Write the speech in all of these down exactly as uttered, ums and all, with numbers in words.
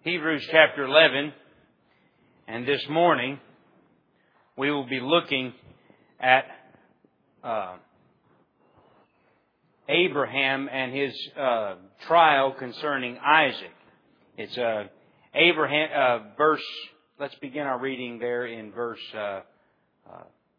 Hebrews chapter eleven, and this morning we will be looking at uh, Abraham and his uh, trial concerning Isaac. It's uh, Abraham uh, verse. Let's begin our reading there in verse. Uh, uh,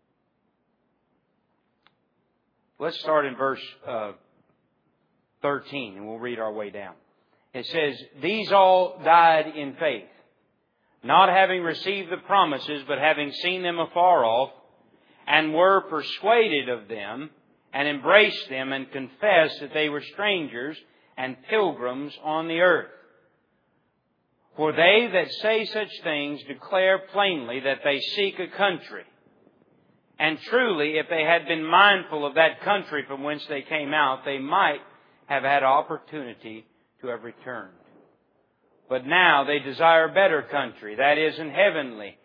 let's start in verse uh, thirteen, and we'll read our way down. It says, "These all died in faith, not having received the promises, but having seen them afar off, and were persuaded of them, and embraced them, and confessed that they were strangers and pilgrims on the earth. For they that say such things declare plainly that they seek a country. And truly, if they had been mindful of that country from whence they came out, they might have had opportunity to have returned. But now they desire a better country, that is, an heavenly.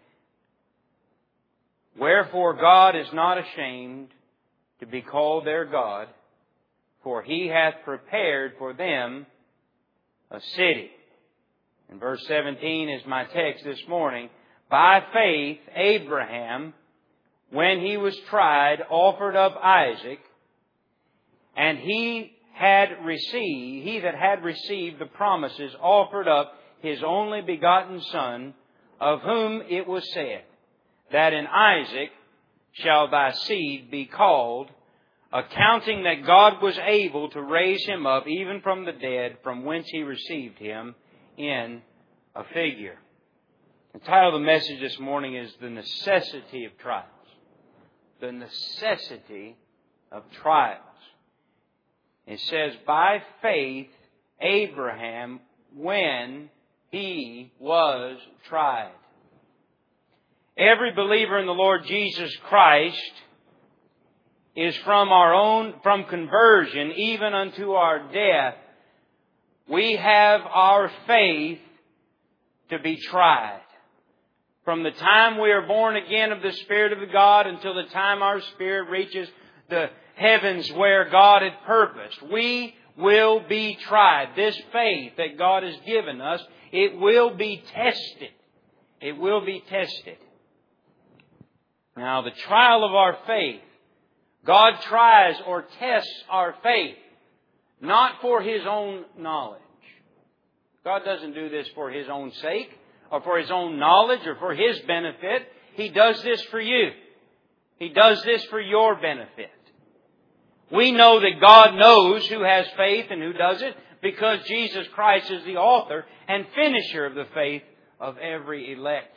Wherefore God is not ashamed to be called their God, for He hath prepared for them a city." And verse seventeen is my text this morning. "By faith Abraham, when he was tried, offered up Isaac, and he had received, he that had received the promises offered up his only begotten Son, of whom it was said, that in Isaac shall thy seed be called, accounting that God was able to raise him up even from the dead, from whence he received him in a figure." The title of the message this morning is "The Necessity of Trials." The necessity of trials. It says, "By faith Abraham, when he was tried." Every believer in the Lord Jesus Christ is from our own, from conversion even unto our death, we have our faith to be tried. From the time we are born again of the Spirit of God until the time our spirit reaches the heavens where God had purposed, we will be tried. This faith that God has given us, it will be tested. It will be tested. Now, the trial of our faith, God tries or tests our faith, not for His own knowledge. God doesn't do this for His own sake, or for His own knowledge, or for His benefit. He does this for you. He does this for your benefit. We know that God knows who has faith and who doesn't, because Jesus Christ is the author and finisher of the faith of every elect,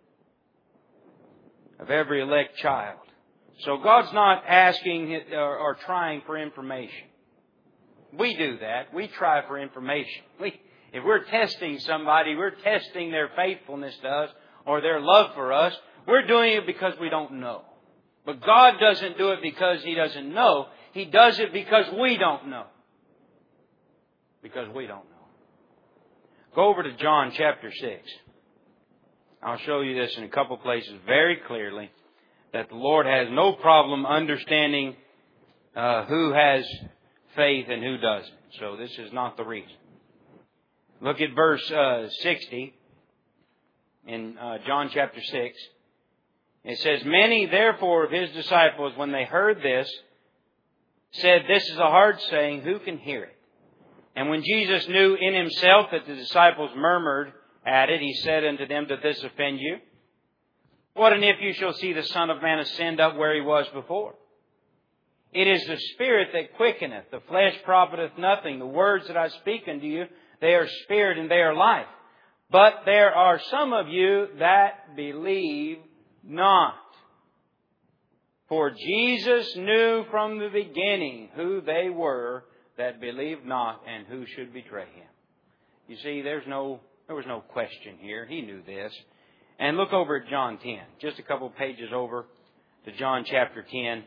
of every elect child. So God's not asking or, or trying for information. We do that. We try for information. We, if we're testing somebody, we're testing their faithfulness to us or their love for us. We're doing it because we don't know. But God doesn't do it because He doesn't know. He does it because we don't know. Because we don't know. Go over to John chapter six. I'll show you this in a couple places very clearly, that the Lord has no problem understanding uh, who has faith and who doesn't. So this is not the reason. Look at verse uh, sixty in uh, John chapter six. It says, "Many therefore of His disciples, when they heard this, said, This is a hard saying, who can hear it? And when Jesus knew in Himself that the disciples murmured at it, He said unto them, Doth this offend you? What and if you shall see the Son of Man ascend up where He was before? It is the Spirit that quickeneth, the flesh profiteth nothing. The words that I speak unto you, they are spirit and they are life. But there are some of you that believe not. For Jesus knew from the beginning who they were that believed not and who should betray Him." You see, there's no, there was no question here. He knew this. And look over at John ten. Just a couple pages over to John chapter ten.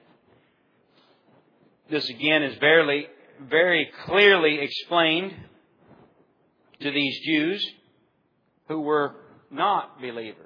This again is very, very clearly explained to these Jews who were not believers.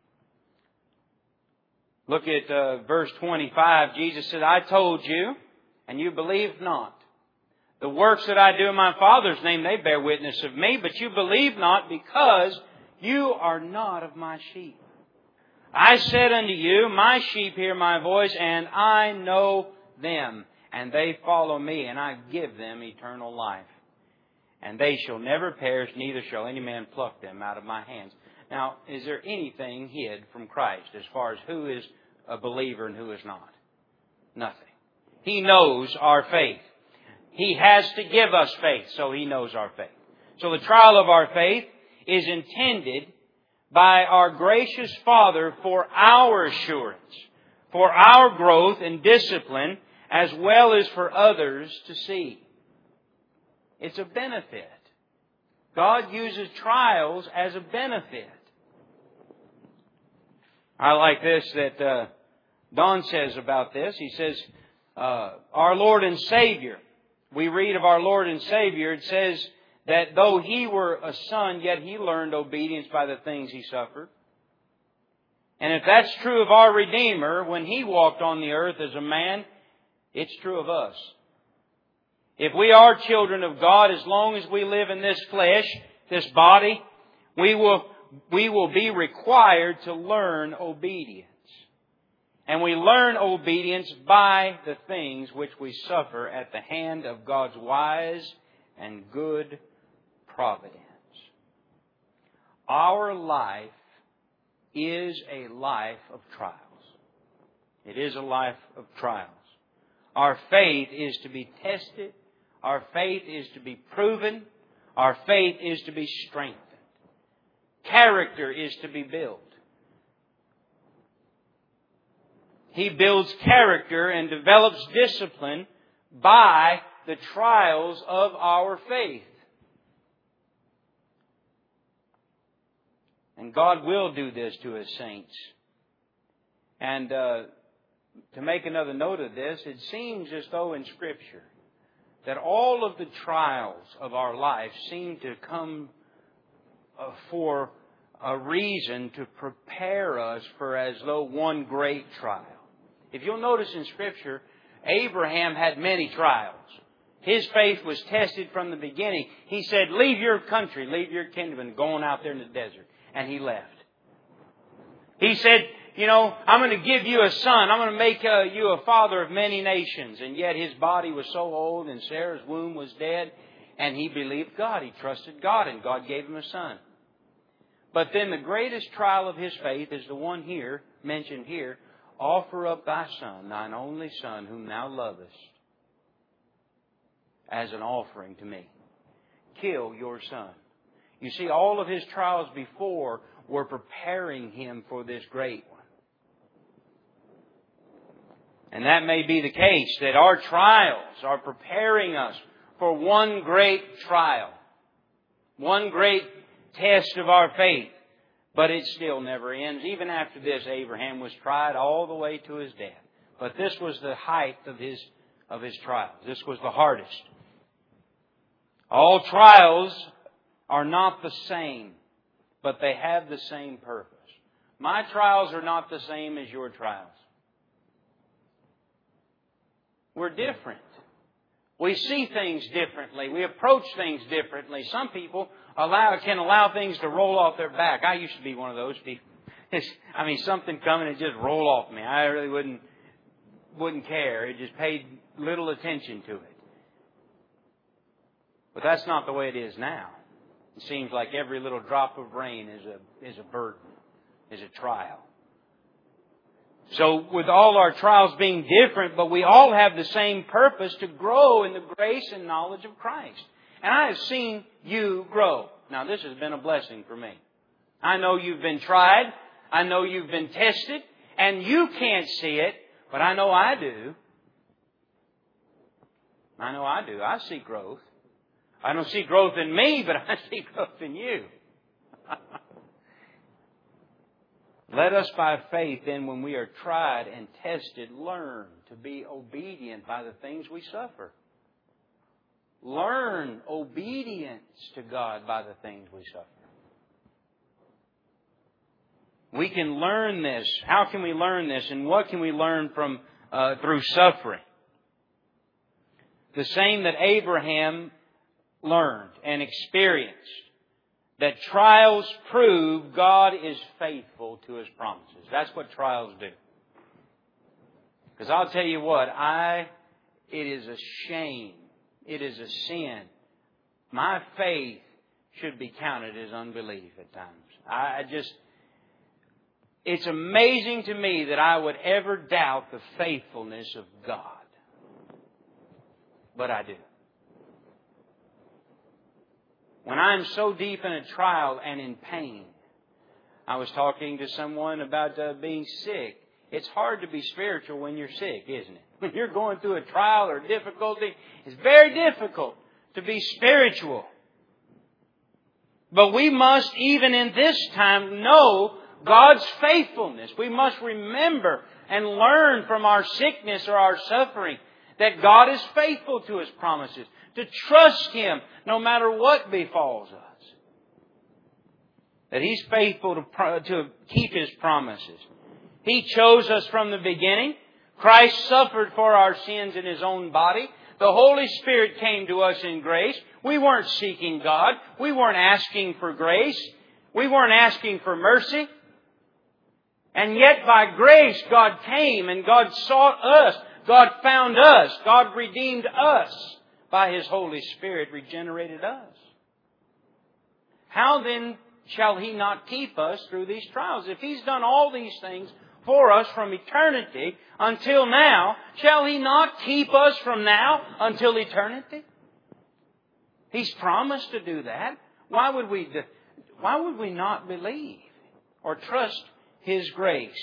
Look at uh, verse twenty-five. Jesus said, "I told you, and you believed not. The works that I do in my Father's name, they bear witness of me, but you believe not because you are not of my sheep. I said unto you, my sheep hear my voice, and I know them, and they follow me, and I give them eternal life. And they shall never perish, neither shall any man pluck them out of my hands. Now, is there anything hid from Christ as far as who is a believer and who is not? Nothing. He knows our faith. He has to give us faith, so He knows our faith. So the trial of our faith is intended by our gracious Father for our assurance, for our growth and discipline, as well as for others to see. It's a benefit. God uses trials as a benefit. I like this that uh, Don says about this. He says, uh, our Lord and Savior, we read of our Lord and Savior, it says that though He were a son, yet He learned obedience by the things He suffered. And if that's true of our Redeemer, when He walked on the earth as a man, it's true of us. If we are children of God, as long as we live in this flesh, this body, we will, we will be required to learn obedience. And we learn obedience by the things which we suffer at the hand of God's wise and good providence. Our life is a life of trials. It is a life of trials. Our faith is to be tested. Our faith is to be proven. Our faith is to be strengthened. Character is to be built. He builds character and develops discipline by the trials of our faith. And God will do this to His saints. And uh, to make another note of this, it seems as though in Scripture that all of the trials of our life seem to come uh, for a reason to prepare us for as though one great trial. If you'll notice in Scripture, Abraham had many trials. His faith was tested from the beginning. He said, leave your country, leave your kingdom, and go on out there in the desert. And he left. He said, you know, I'm going to give you a son. I'm going to make uh, you a father of many nations. And yet his body was so old and Sarah's womb was dead. And he believed God. He trusted God, and God gave him a son. But then the greatest trial of his faith is the one here, mentioned here. Offer up thy son, thine only son, whom thou lovest, as an offering to me. Kill your son. You see, all of his trials before were preparing him for this great one. And that may be the case, that our trials are preparing us for one great trial. One great test of our faith. But it still never ends. Even after this, Abraham was tried all the way to his death. But this was the height of his, of his trials. This was the hardest. All trials are not the same, but they have the same purpose. My trials are not the same as your trials. We're different. We see things differently. We approach things differently. Some people allow can allow things to roll off their back. I used to be one of those people. It's, I mean, something coming and just roll off me. I really wouldn't wouldn't care. It just paid little attention to it. But that's not the way it is now. It seems like every little drop of rain is a is a burden, is a trial. So with all our trials being different, but we all have the same purpose, to grow in the grace and knowledge of Christ. And I have seen you grow. Now, this has been a blessing for me. I know you've been tried. I know you've been tested. And you can't see it, but I know I do. I know I do. I see growth. I don't see growth in me, but I see growth in you. Let us by faith, then, when we are tried and tested, learn to be obedient by the things we suffer. Learn obedience to God by the things we suffer. We can learn this. How can we learn this? And what can we learn from uh, through suffering? the same that Abraham learned and experienced, that trials prove God is faithful to His promises. That's what trials do. Because I'll tell you what, I, it is a shame. It is a sin. My faith should be counted as unbelief at times. I just, it's amazing to me that I would ever doubt the faithfulness of God. But I do. When I'm so deep in a trial and in pain, I was talking to someone about uh, being sick. It's hard to be spiritual when you're sick, isn't it? When you're going through a trial or difficulty, it's very difficult to be spiritual. But we must, even in this time, know God's faithfulness. We must remember and learn from our sickness or our suffering that God is faithful to His promises. To trust Him no matter what befalls us. That He's faithful to, to keep His promises. He chose us from the beginning. Christ suffered for our sins in His own body. The Holy Spirit came to us in grace. We weren't seeking God. We weren't asking for grace. We weren't asking for mercy. And yet by grace God came and God sought us. God found us. God redeemed us. By His Holy Spirit regenerated us. How then shall He not keep us through these trials? If He's done all these things for us from eternity until now, shall He not keep us from now until eternity? He's promised to do that. Why would we, why would we not believe or trust His grace?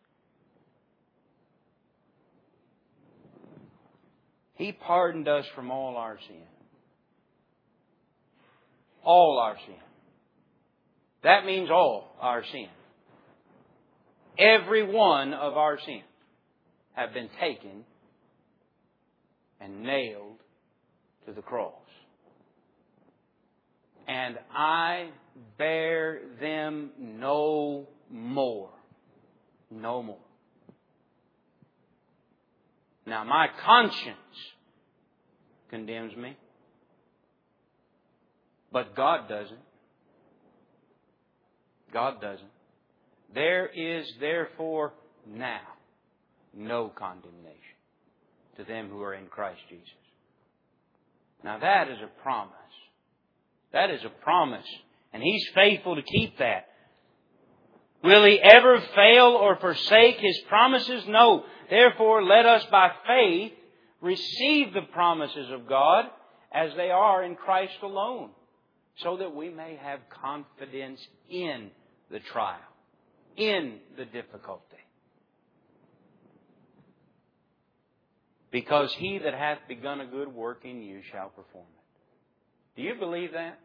He pardoned us from all our sin. All our sin. That means all our sin. Every one of our sins have been taken and nailed to the cross. And I bear them no more. No more. Now, my conscience condemns me, but God doesn't. God doesn't. There is therefore now no condemnation to them who are in Christ Jesus. Now, that is a promise. That is a promise, and He's faithful to keep that. Will He ever fail or forsake His promises? No. Therefore, let us by faith receive the promises of God as they are in Christ alone, so that we may have confidence in the trial, in the difficulty. Because He that hath begun a good work in you shall perform it. Do you believe that?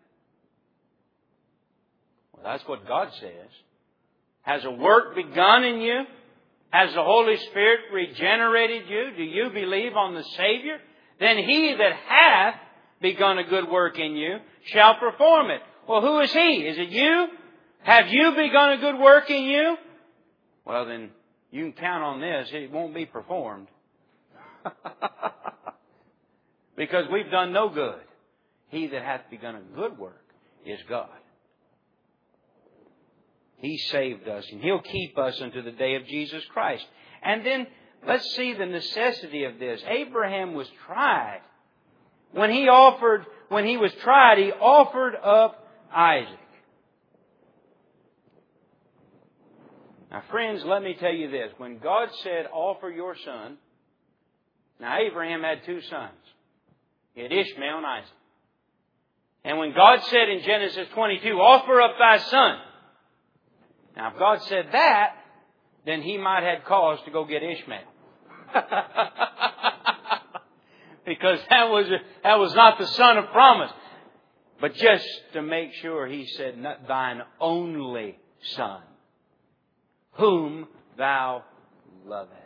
Well, that's what God says. Has a work begun in you? Has the Holy Spirit regenerated you? Do you believe on the Savior? Then He that hath begun a good work in you shall perform it. Well, who is He? Is it you? Have you begun a good work in you? Well, then you can count on this. It won't be performed. Because we've done no good. He that hath begun a good work is God. He saved us, and He'll keep us unto the day of Jesus Christ. And then let's see the necessity of this. Abraham was tried. When he offered, when he was tried, he offered up Isaac. Now, friends, let me tell you this. When God said, offer your son, now Abraham had two sons. He had Ishmael and Isaac. And when God said in Genesis twenty-two, offer up thy son. Now, if God said that, then He might have cause to go get Ishmael. Because that was, that was not the son of promise. But just to make sure, He said, not thine only son, whom thou lovest.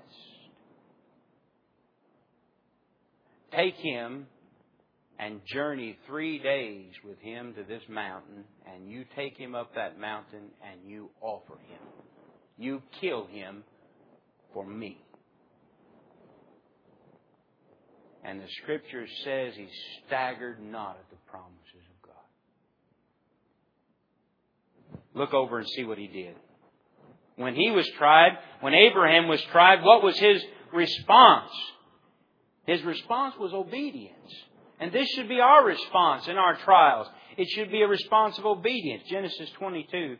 Take him and journey three days with him to this mountain, and you take him up that mountain and you offer him. You kill him for me. And the Scripture says he staggered not at the promises of God. Look over and see what he did. When he was tried, when Abraham was tried, what was his response? His response was obedience. And this should be our response in our trials. It should be a response of obedience. Genesis twenty-two.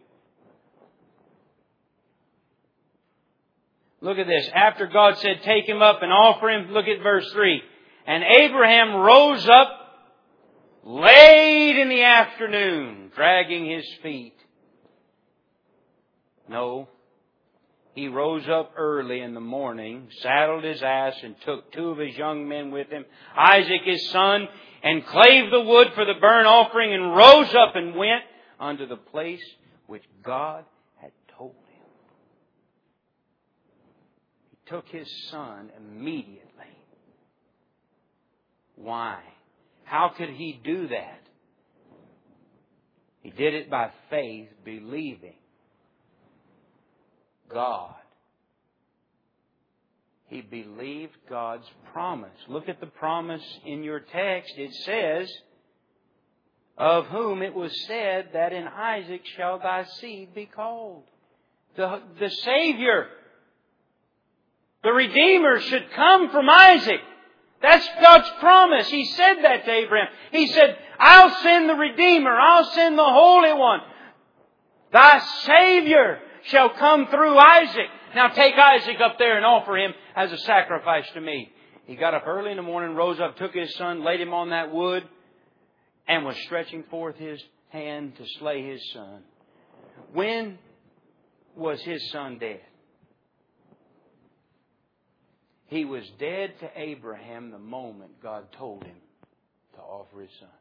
Look at this. After God said, take him up and offer him, look at verse three. And Abraham rose up late in the afternoon, dragging his feet. No. He rose up early in the morning, saddled his ass, and took two of his young men with him, Isaac his son, and clave the wood for the burnt offering, and rose up and went unto the place which God had told him. He took his son immediately. Why? How could he do that? He did it by faith, believing God. He believed God's promise. Look at the promise in your text. It says, of whom it was said that in Isaac shall thy seed be called. The, the Savior, the Redeemer should come from Isaac. That's God's promise. He said that to Abraham. He said, I'll send the Redeemer. I'll send the Holy One. Thy Savior shall come through Isaac. Now take Isaac up there and offer him as a sacrifice to me. He got up early in the morning, rose up, took his son, laid him on that wood, and was stretching forth his hand to slay his son. When was his son dead? He was dead to Abraham the moment God told him to offer his son.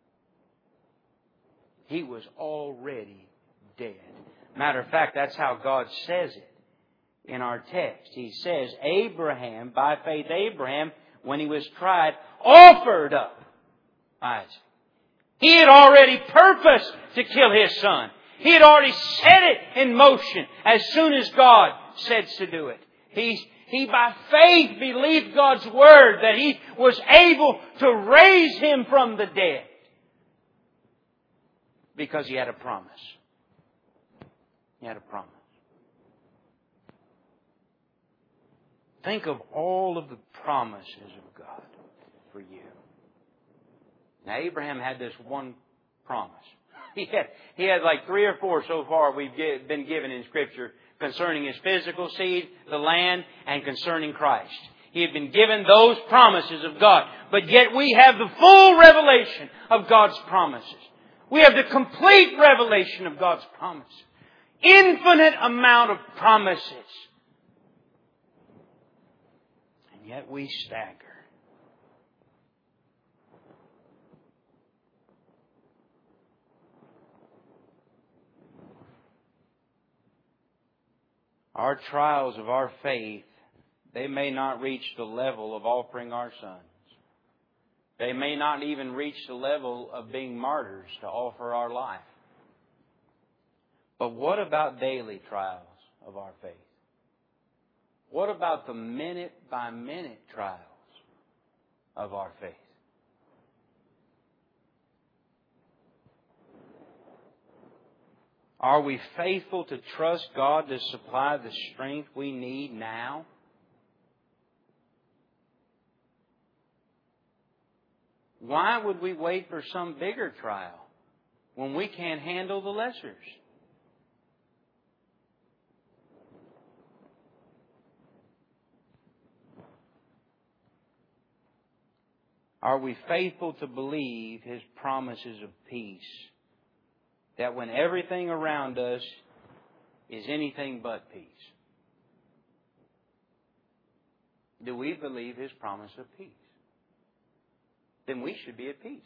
He was already dead. Matter of fact, that's how God says it in our text. He says, Abraham, by faith Abraham, when he was tried, offered up Isaac. He had already purposed to kill his son. He had already set it in motion as soon as God said to do it. He, he by faith believed God's word that He was able to raise him from the dead because He had a promise. He had a promise. Think of all of the promises of God for you. Now, Abraham had this one promise. He had, he had like three or four so far we've get, been given in Scripture concerning his physical seed, the land, and concerning Christ. He had been given those promises of God. But yet we have the full revelation of God's promises. We have the complete revelation of God's promises. Infinite amount of promises. And yet we stagger. Our trials of our faith, they may not reach the level of offering our sons. They may not even reach the level of being martyrs to offer our life. But what about daily trials of our faith? What about the minute-by-minute trials of our faith? Are we faithful to trust God to supply the strength we need now? Why would we wait for some bigger trial when we can't handle the lessers? Are we faithful to believe His promises of peace? That when everything around us is anything but peace. Do we believe His promise of peace? Then we should be at peace.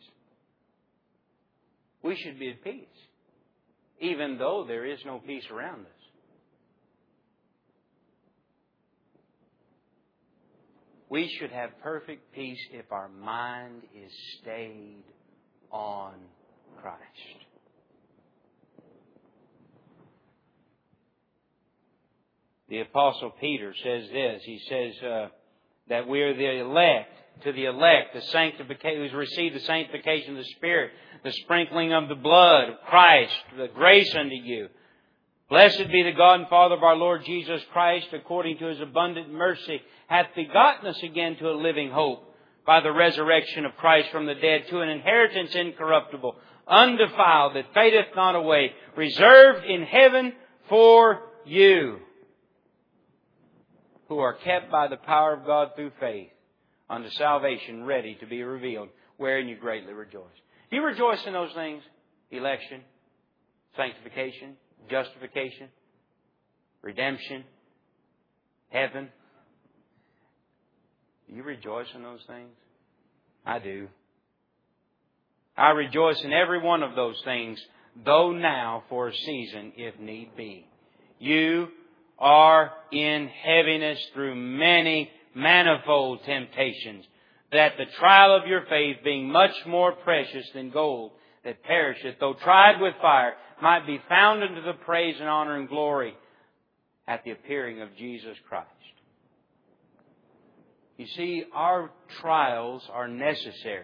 We should be at peace. Even though there is no peace around us. We should have perfect peace if our mind is stayed on Christ. The Apostle Peter says this. He says, uh, that we are the elect, to the elect, the sanctification, who's received the sanctification of the Spirit, the sprinkling of the blood of Christ, the grace unto you. Blessed be the God and Father of our Lord Jesus Christ, according to His abundant mercy, hath begotten us again to a living hope by the resurrection of Christ from the dead, to an inheritance incorruptible, undefiled, that fadeth not away, reserved in heaven for you, who are kept by the power of God through faith, unto salvation ready to be revealed, wherein you greatly rejoice. Do you rejoice in those things? Election, sanctification, justification, redemption, heaven. Do you rejoice in those things? I do. I rejoice in every one of those things, though now for a season, if need be. You are in heaviness through many manifold temptations, that the trial of your faith, being much more precious than gold that perisheth, though tried with fire, might be found unto the praise and honor and glory at the appearing of Jesus Christ. You see, our trials are necessary.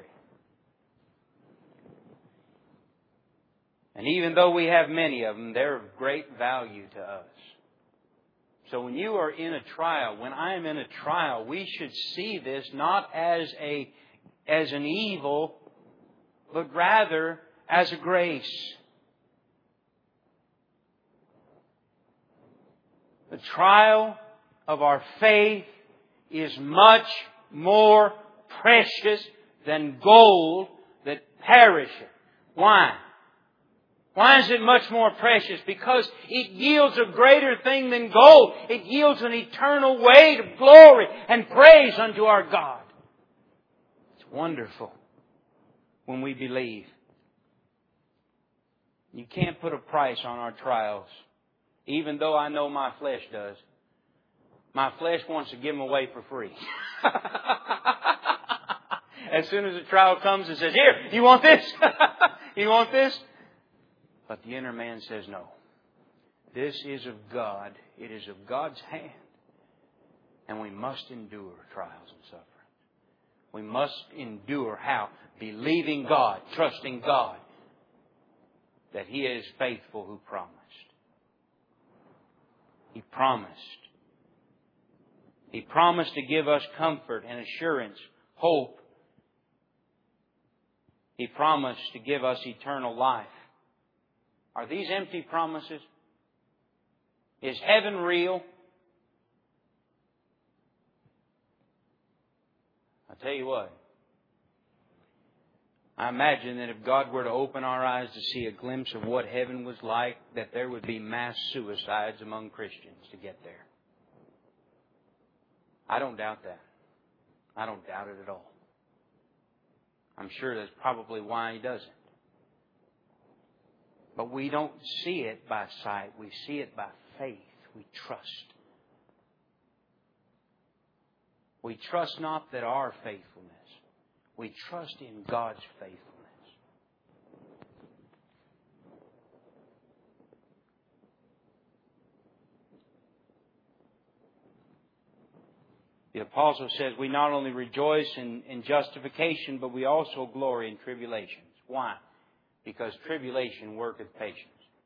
And even though we have many of them, they're of great value to us. So when you are in a trial, when I am in a trial, we should see this not as a as an evil, but rather as a grace. The trial of our faith is much more precious than gold that perisheth. Why? Why is it much more precious? Because it yields a greater thing than gold. It yields an eternal weight of glory and praise unto our God. It's wonderful when we believe. You can't put a price on our trials, even though I know my flesh does. My flesh wants to give them away for free. As soon as the trial comes and says, "Here, you want this? You want this?" But the inner man says, "No. This is of God. It is of God's hand. And we must endure trials and suffering. We must endure how? Believing God, trusting God, that He is faithful who promised. He promised. He promised to give us comfort and assurance, hope. He promised to give us eternal life. Are these empty promises? Is heaven real? I'll tell you what. I imagine that if God were to open our eyes to see a glimpse of what heaven was like, that there would be mass suicides among Christians to get there. I don't doubt that. I don't doubt it at all. I'm sure that's probably why He does it. But we don't see it by sight. We see it by faith. We trust. We trust not that our faithfulness. We trust in God's faithfulness. The apostle says we not only rejoice in, in justification, but we also glory in tribulations. Why? Because tribulation worketh patience.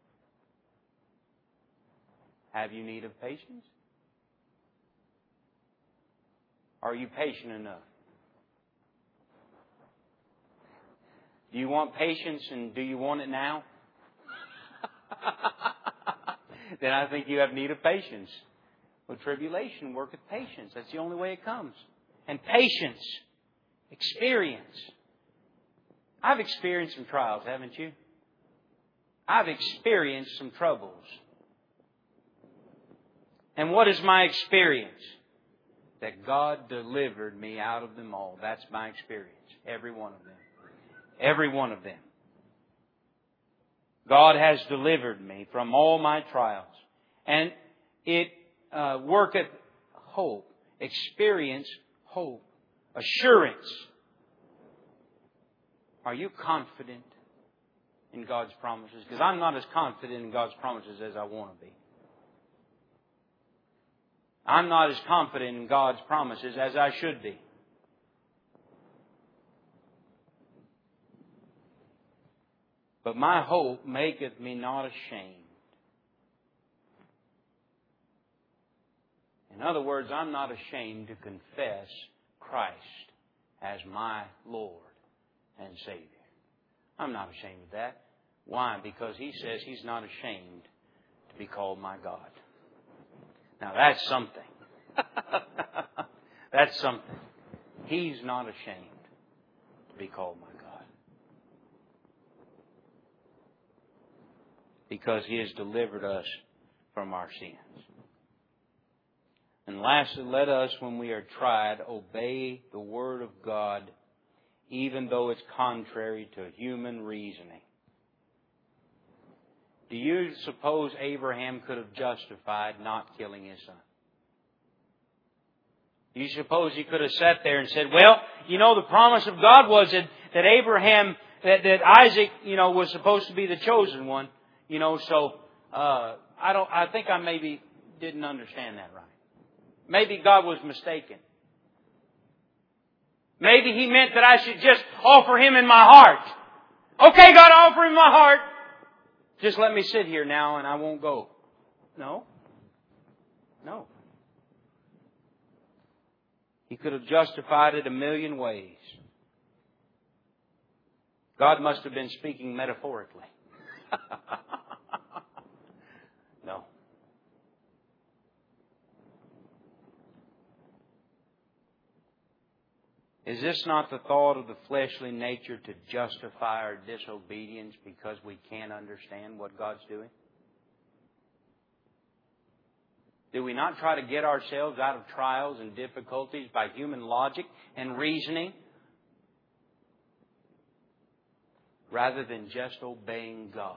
Have you need of patience? Are you patient enough? Do you want patience, and do you want it now? Then I think you have need of patience. Well, tribulation worketh patience. That's the only way it comes. And patience, experience. I've experienced some trials, haven't you? I've experienced some troubles. And what is my experience? That God delivered me out of them all. That's my experience. Every one of them. Every one of them. God has delivered me from all my trials. And it uh, worketh hope. Experience hope. Assurance. Are you confident in God's promises? Because I'm not as confident in God's promises as I want to be. I'm not as confident in God's promises as I should be. But my hope maketh me not ashamed. In other words, I'm not ashamed to confess Christ as my Lord and Savior. I'm not ashamed of that. Why? Because He says He's not ashamed to be called my God. Now that's something. That's something. He's not ashamed to be called my God. Because He has delivered us from our sins. And lastly, let us, when we are tried, obey the Word of God, even though it's contrary to human reasoning. Do you suppose Abraham could have justified not killing his son? Do you suppose he could have sat there and said, well, you know, the promise of God was that, that Abraham, that, that Isaac, you know, was supposed to be the chosen one. You know, so uh, I don't. I think I maybe didn't understand that right. Maybe God was mistaken. Maybe He meant that I should just offer Him in my heart. Okay, God, I offer Him my heart. Just let me sit here now and I won't go. No. No. He could have justified it a million ways. God must have been speaking metaphorically. No. Is this not the thought of the fleshly nature to justify our disobedience because we can't understand what God's doing? Do we not try to get ourselves out of trials and difficulties by human logic and reasoning rather than just obeying God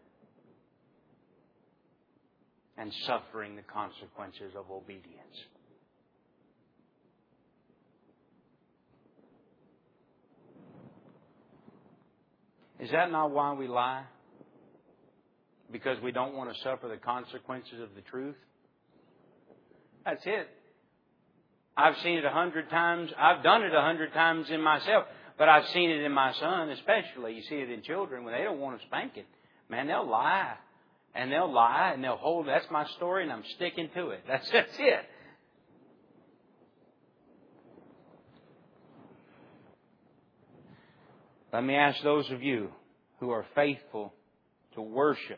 and suffering the consequences of obedience? Is that not why we lie? Because we don't want to suffer the consequences of the truth? That's it. I've seen it a hundred times. I've done it a hundred times in myself. But I've seen it in my son especially. You see it in children when they don't want to spank it. Man, they'll lie. And they'll lie and they'll hold, that's my story and I'm sticking to it. That's, that's it. Let me ask those of you who are faithful to worship,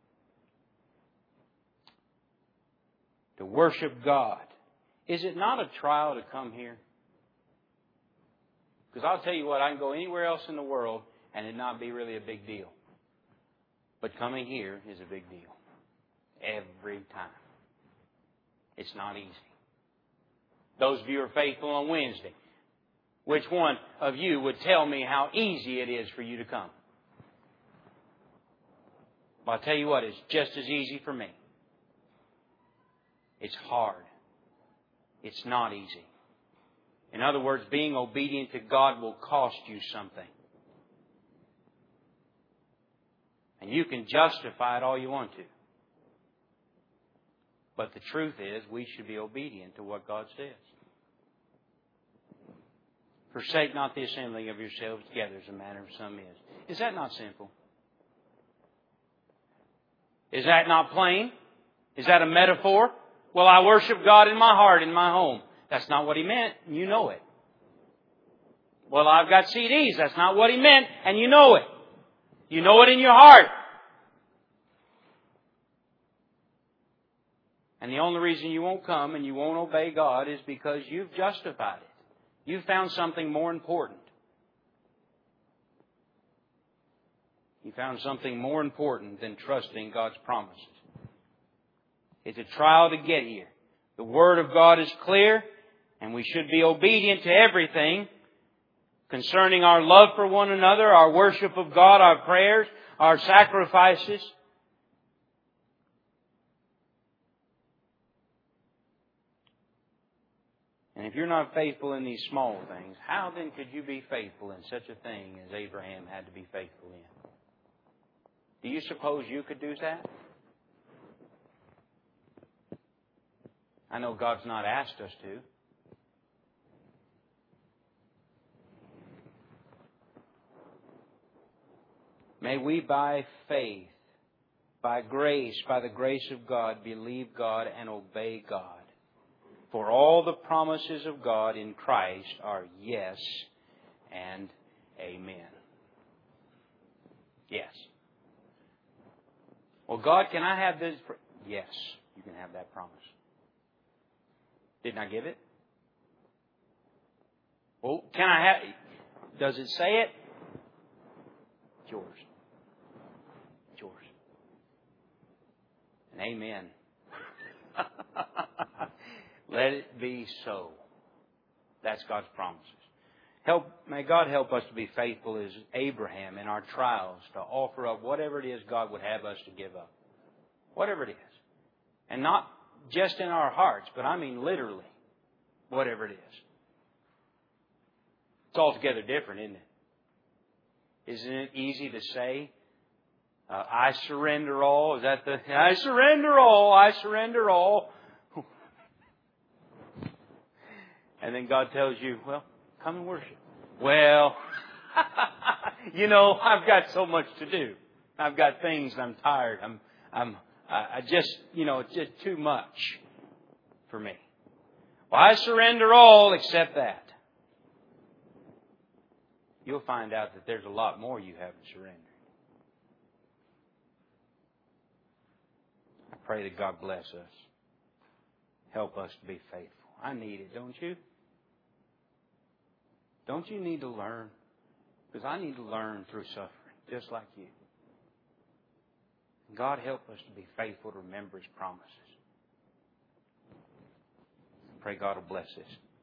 to worship God, is it not a trial to come here? Because I'll tell you what, I can go anywhere else in the world and it not be really a big deal. But coming here is a big deal. Every time. It's not easy. Those of you who are faithful on Wednesday, which one of you would tell me how easy it is for you to come? Well, I'll tell you what, it's just as easy for me. It's hard. It's not easy. In other words, being obedient to God will cost you something. And you can justify it all you want to. But the truth is, we should be obedient to what God says. Forsake not the assembling of yourselves together as the manner of some is. Is that not simple? Is that not plain? Is that a metaphor? Well, I worship God in my heart, in my home. That's not what He meant, and you know it. Well, I've got C Ds. That's not what He meant, and you know it. You know it in your heart. And the only reason you won't come and you won't obey God is because you've justified it. You've found something more important. You found something more important than trusting God's promises. It's a trial to get here. The Word of God is clear, and we should be obedient to everything concerning our love for one another, our worship of God, our prayers, our sacrifices. And if you're not faithful in these small things, how then could you be faithful in such a thing as Abraham had to be faithful in? Do you suppose you could do that? I know God's not asked us to. May we by faith, by grace, by the grace of God, believe God and obey God. For all the promises of God in Christ are yes and amen. Yes. Well, God, can I have this? Yes, you can have that promise. Didn't I give it? Well, can I have... Does it say it? It's yours. It's yours. And amen. Let it be so. That's God's promises. Help, may God help us to be faithful as Abraham in our trials, to offer up whatever it is God would have us to give up. Whatever it is. And not just in our hearts, but I mean literally, whatever it is. It's altogether different, isn't it? Isn't it easy to say, uh, I surrender all? Is that the, I surrender all, I surrender all. And then God tells you, well, come and worship. Well, you know, I've got so much to do. I've got things. I'm tired. I'm, I'm, I just, you know, it's just too much for me. Well, I surrender all except that. You'll find out that there's a lot more you haven't surrendered. I pray that God bless us. Help us to be faithful. I need it, don't you? Don't you need to learn? Because I need to learn through suffering, just like you. God help us to be faithful to remember His promises. I pray God will bless this.